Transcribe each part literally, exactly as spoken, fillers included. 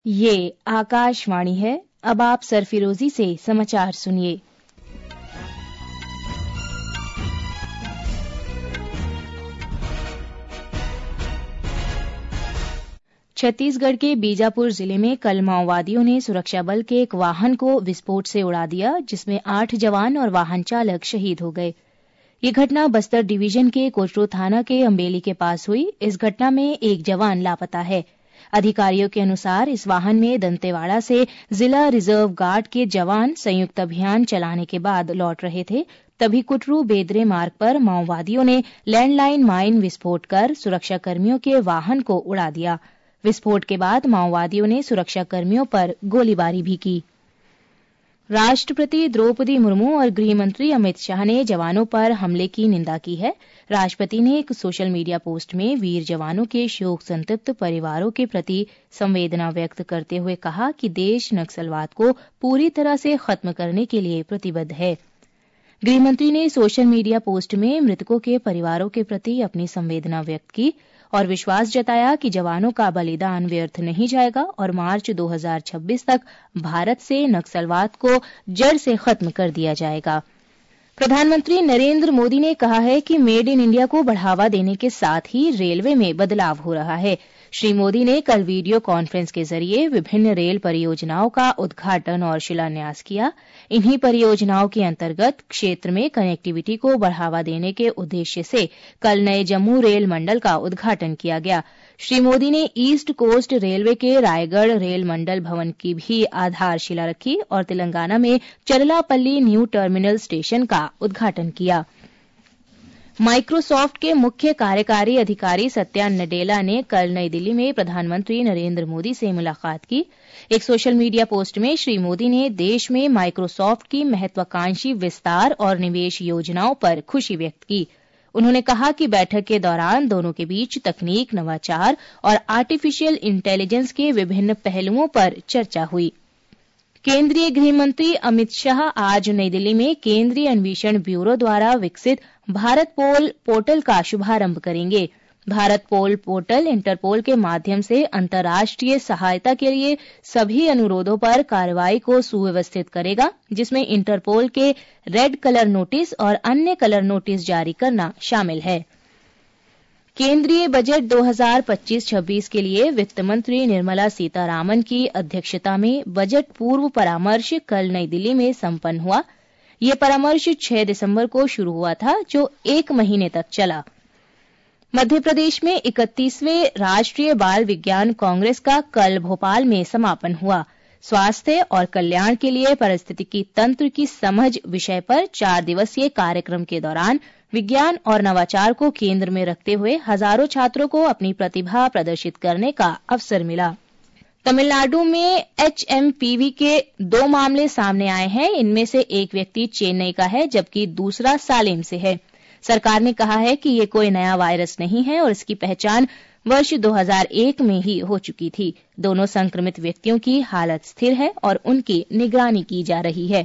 ये आकाशवाणी है। अब आप सरफिरोजी से समाचार सुनिए। छत्तीसगढ़ के बीजापुर जिले में कल माओवादियों ने सुरक्षा बल के एक वाहन को विस्फोट से उड़ा दिया, जिसमें आठ जवान और वाहन चालक शहीद हो गए। ये घटना बस्तर डिवीजन के कोटरू थाना के अम्बेली के पास हुई। इस घटना में एक जवान लापता है। अधिकारियों के अनुसार इस वाहन में दंतेवाड़ा से जिला रिजर्व गार्ड के जवान संयुक्त अभियान चलाने के बाद लौट रहे थे। तभी कुटरू बेदरे मार्ग पर माओवादियों ने लैंडलाइन माइन विस्फोट कर सुरक्षाकर्मियों के वाहन को उड़ा दिया। विस्फोट के बाद माओवादियों ने सुरक्षाकर्मियों पर गोलीबारी भी की। राष्ट्रपति द्रौपदी मुर्मू और गृह मंत्री अमित शाह ने जवानों पर हमले की निंदा की है। राष्ट्रपति ने एक सोशल मीडिया पोस्ट में वीर जवानों के शोक संतप्त परिवारों के प्रति संवेदना व्यक्त करते हुए कहा कि देश नक्सलवाद को पूरी तरह से खत्म करने के लिए प्रतिबद्ध है। गृहमंत्री ने सोशल मीडिया पोस्ट में मृतकों के परिवारों के प्रति अपनी संवेदना व्यक्त की और विश्वास जताया कि जवानों का बलिदान व्यर्थ नहीं जाएगा और मार्च दो हज़ार छब्बीस तक भारत से नक्सलवाद को जड़ से खत्म कर दिया जाएगा। प्रधानमंत्री नरेंद्र मोदी ने कहा है कि मेड इन इंडिया को बढ़ावा देने के साथ ही रेलवे में बदलाव हो रहा है। श्री मोदी ने कल वीडियो कॉन्फ्रेंस के जरिए विभिन्न रेल परियोजनाओं का उद्घाटन और शिलान्यास किया। इन्हीं परियोजनाओं के अंतर्गत क्षेत्र में कनेक्टिविटी को बढ़ावा देने के उद्देश्य से कल नए जम्मू रेल मंडल का उद्घाटन किया गया। श्री मोदी ने ईस्ट कोस्ट रेलवे के रायगढ़ रेल मंडल भवन की भी आधारशिला रखी और तेलंगाना में चरलापल्ली न्यू टर्मिनल स्टेशन का उद्घाटन किया। माइक्रोसॉफ्ट के मुख्य कार्यकारी अधिकारी सत्या नडेला ने कल नई दिल्ली में प्रधानमंत्री नरेंद्र मोदी से मुलाकात की। एक सोशल मीडिया पोस्ट में श्री मोदी ने देश में माइक्रोसॉफ्ट की महत्वाकांक्षी विस्तार और निवेश योजनाओं पर खुशी व्यक्त की। उन्होंने कहा कि बैठक के दौरान दोनों के बीच तकनीक, नवाचार और आर्टिफिशियल इंटेलिजेंस के विभिन्न पहलुओं पर चर्चा हुई। केंद्रीय गृह मंत्री अमित शाह आज नई दिल्ली में केंद्रीय अन्वेषण ब्यूरो द्वारा विकसित भारत पोल पोर्टल का शुभारंभ करेंगे। भारत पोल पोर्टल इंटरपोल के माध्यम से अंतर्राष्ट्रीय सहायता के लिए सभी अनुरोधों पर कार्रवाई को सुव्यवस्थित करेगा, जिसमें इंटरपोल के रेड कलर नोटिस और अन्य कलर नोटिस जारी करना शामिल है। केंद्रीय बजट दो हज़ार पच्चीस छब्बीस के लिए वित्त मंत्री निर्मला सीतारामन की अध्यक्षता में बजट पूर्व परामर्श कल नई दिल्ली में संपन्न हुआ। यह परामर्श छह दिसंबर को शुरू हुआ था, जो एक महीने तक चला। मध्य प्रदेश में इकतीसवें राष्ट्रीय बाल विज्ञान कांग्रेस का कल भोपाल में समापन हुआ। स्वास्थ्य और कल्याण के लिए पारिस्थितिकी तंत्र की समझ विषय पर चार दिवसीय कार्यक्रम के दौरान विज्ञान और नवाचार को केंद्र में रखते हुए हजारों छात्रों को अपनी प्रतिभा प्रदर्शित करने का अवसर मिला। तमिलनाडु में एचएमपीवी के दो मामले सामने आए हैं। इनमें से एक व्यक्ति चेन्नई का है, जबकि दूसरा सालेम से है। सरकार ने कहा है कि ये कोई नया वायरस नहीं है और इसकी पहचान वर्ष दो हज़ार एक में ही हो चुकी थी। दोनों संक्रमित व्यक्तियों की हालत स्थिर है और उनकी निगरानी की जा रही है।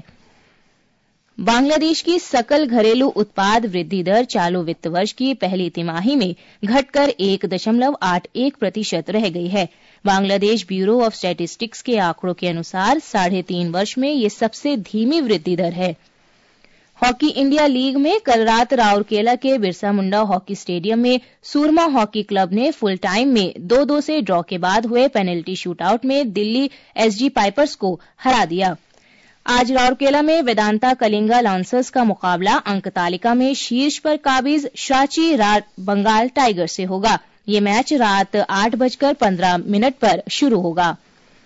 बांग्लादेश की सकल घरेलू उत्पाद वृद्धि दर चालू वित्त वर्ष की पहली तिमाही में घटकर एक दशमलव आठ एक प्रतिशत रह गई है। बांग्लादेश ब्यूरो ऑफ स्टैटिस्टिक्स के आंकड़ों के अनुसार साढ़े तीन वर्ष में ये सबसे धीमी वृद्धि दर है। हॉकी इंडिया लीग में कल रात राउरकेला के बिरसा मुंडा हॉकी स्टेडियम में सूरमा हॉकी क्लब ने फुल टाइम में दो दो से ड्रॉ के बाद हुए पेनल्टी शूटआउट में दिल्ली एसजी पाइपर्स को हरा दिया। आज राउरकेला में वेदांता कलिंगा लांसर्स का मुकाबला अंक तालिका में शीर्ष पर काबिज शाची बंगाल टाइगर से होगा। ये मैच रात आठ बजकर पंद्रह मिनट पर शुरू होगा।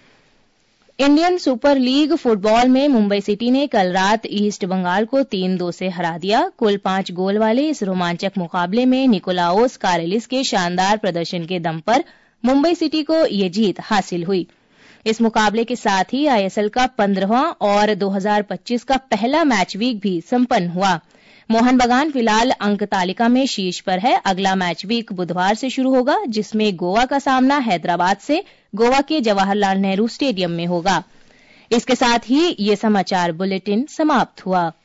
इंडियन सुपर लीग फुटबॉल में मुंबई सिटी ने कल रात ईस्ट बंगाल को तीन दो से हरा दिया। कुल पांच गोल वाले इस रोमांचक मुकाबले में निकोलाओस कारेलिस के शानदार प्रदर्शन के दम पर मुंबई सिटी को ये जीत हासिल हुई। इस मुकाबले के साथ ही आईएसएल का पंद्रहवां और दो हज़ार पच्चीस का पहला मैच वीक भी संपन्न हुआ। मोहन बगान फिलहाल अंक तालिका में शीर्ष पर है। अगला मैच वीक बुधवार से शुरू होगा, जिसमें गोवा का सामना हैदराबाद से गोवा के जवाहरलाल नेहरू स्टेडियम में होगा। इसके साथ ही ये समाचार बुलेटिन समाप्त हुआ।